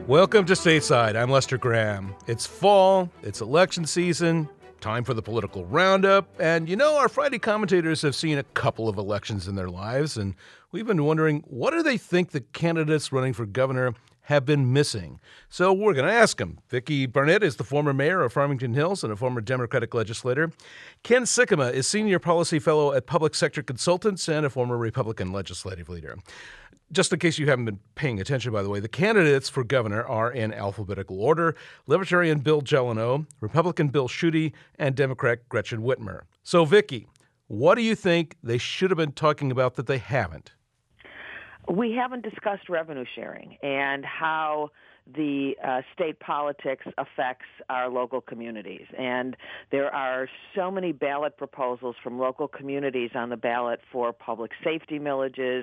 Welcome to Stateside. I'm Lester Graham. It's fall, it's election season, time for the political roundup, and our Friday commentators have seen a couple of elections in their lives, and we've been wondering, what do they think the candidates running for governor have been missing? So we're going to ask them. Vicki Barnett is the former mayor of Farmington Hills and a former Democratic legislator. Ken Sikkema is senior policy fellow at Public Sector Consultants and a former Republican legislative leader. Just in case you haven't been paying attention, by the way, the candidates for governor are in alphabetical order: Libertarian Bill Gelano, Republican Bill Schuette, and Democrat Gretchen Whitmer. So, Vicki, what do you think they should have been talking about that they haven't? We haven't discussed revenue sharing and how the state politics affects our local communities. And there are so many ballot proposals from local communities on the ballot for public safety millages,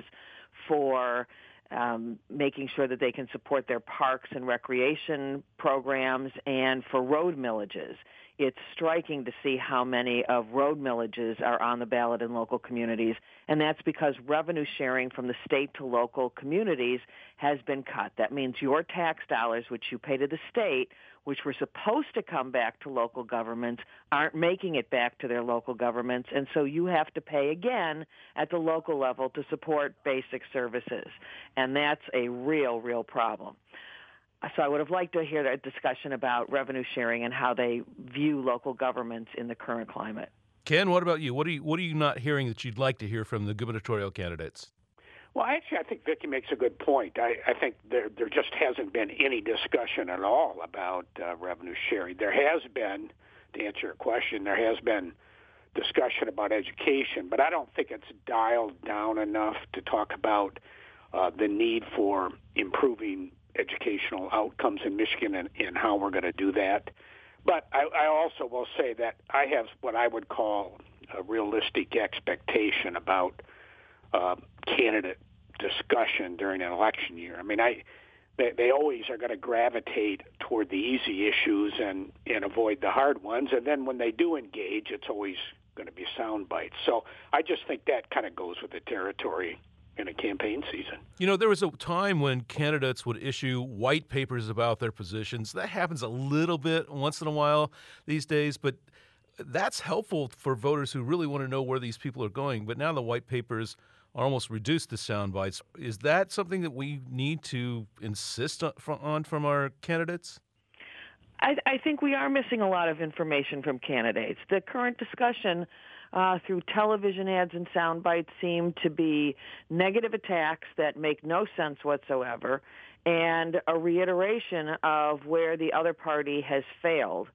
for making sure that they can support their parks and recreation programs, and for road millages. It's striking to see how many of road millages are on the ballot in local communities, and that's because revenue sharing from the state to local communities has been cut. That means your tax dollars, which you pay to the state, which were supposed to come back to local governments, aren't making it back to their local governments, and so you have to pay again at the local level to support basic services, and that's a real problem. So I would have liked to hear a discussion about revenue sharing and how they view local governments in the current climate. Ken, what about you? What are you not hearing that you'd like to hear from the gubernatorial candidates? Well, actually, I think Vicki makes a good point. I think there just hasn't been any discussion at all about revenue sharing. There has been, to answer your question, there has been discussion about education, but I don't think it's dialed down enough to talk about the need for improving educational outcomes in Michigan and how we're going to do that. But I also will say that I have what I would call a realistic expectation about candidate discussion during an election year. I mean, they always are going to gravitate toward the easy issues and avoid the hard ones. And then when they do engage, it's always going to be sound bites. So I just think that kind of goes with the territory in a campaign season. There was a time when candidates would issue white papers about their positions. That happens a little bit once in a while these days, but that's helpful for voters who really want to know where these people are going. But now the white papers are almost reduced to sound bites. Is that something that we need to insist on from our candidates? I think we are missing a lot of information from candidates. The current discussion through television ads and sound bites seem to be negative attacks that make no sense whatsoever, and a reiteration of where the other party has failed.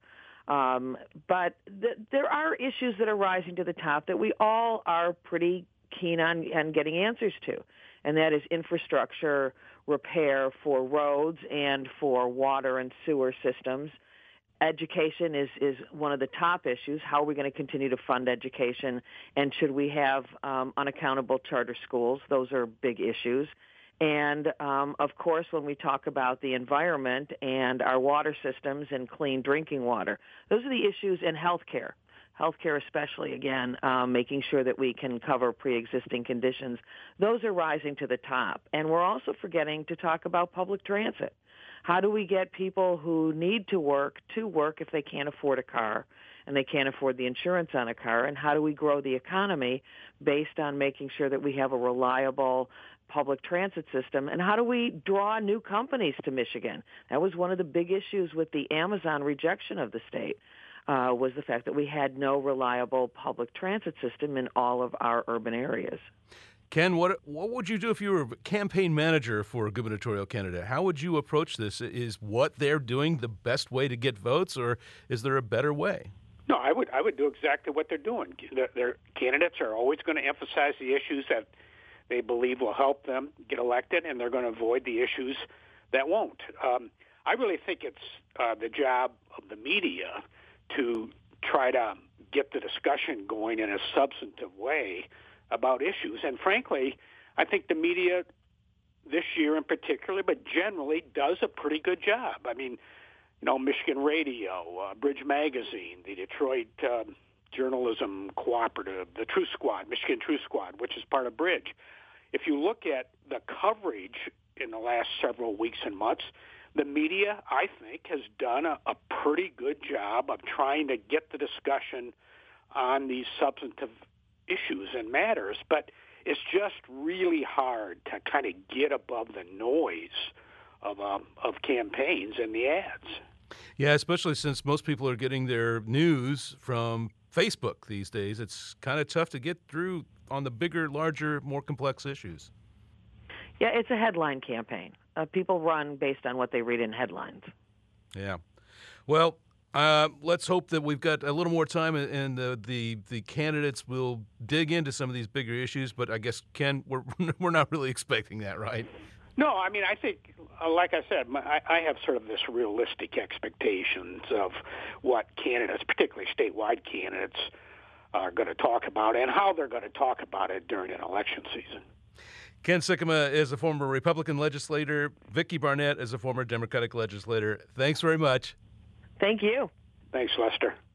But there are issues that are rising to the top that we all are pretty keen on getting answers to, and that is infrastructure repair for roads and for water and sewer systems. Education is one of the top issues. How are we going to continue to fund education? And should we have unaccountable charter schools? Those are big issues. And, of course, when we talk about the environment and our water systems and clean drinking water, those are the issues in healthcare. Healthcare especially, again, making sure that we can cover pre-existing conditions. Those are rising to the top. And we're also forgetting to talk about public transit. How do we get people who need to work if they can't afford a car and they can't afford the insurance on a car? And how do we grow the economy based on making sure that we have a reliable public transit system? And how do we draw new companies to Michigan? That was one of the big issues with the Amazon rejection of the state, was the fact that we had no reliable public transit system in all of our urban areas. Ken, what would you do if you were a campaign manager for a gubernatorial candidate? How would you approach this? Is what they're doing the best way to get votes, or is there a better way? No, I would do exactly what they're doing. Their candidates are always going to emphasize the issues that they believe will help them get elected, and they're going to avoid the issues that won't. I really think it's the job of the media to try to get the discussion going in a substantive way about issues. And frankly, I think the media this year in particular, but generally, does a pretty good job. I mean, Michigan Radio, Bridge Magazine, the Detroit Journalism Cooperative, the Truth Squad, Michigan Truth Squad, which is part of Bridge. If you look at the coverage in the last several weeks and months, the media, I think, has done a pretty good job of trying to get the discussion on these substantive issues and matters, but it's just really hard to kind of get above the noise of campaigns and the ads. Yeah, especially since most people are getting their news from Facebook these days. It's kind of tough to get through on the bigger, larger, more complex issues. Yeah, it's a headline campaign. People run based on what they read in headlines. Yeah. Well, let's hope that we've got a little more time and the candidates will dig into some of these bigger issues. But I guess, Ken, we're not really expecting that, right? No, I mean, I think, like I said, I have sort of this realistic expectations of what candidates, particularly statewide candidates, are going to talk about and how they're going to talk about it during an election season. Ken Sikkema is a former Republican legislator. Vicki Barnett is a former Democratic legislator. Thanks very much. Thank you. Thanks, Lester.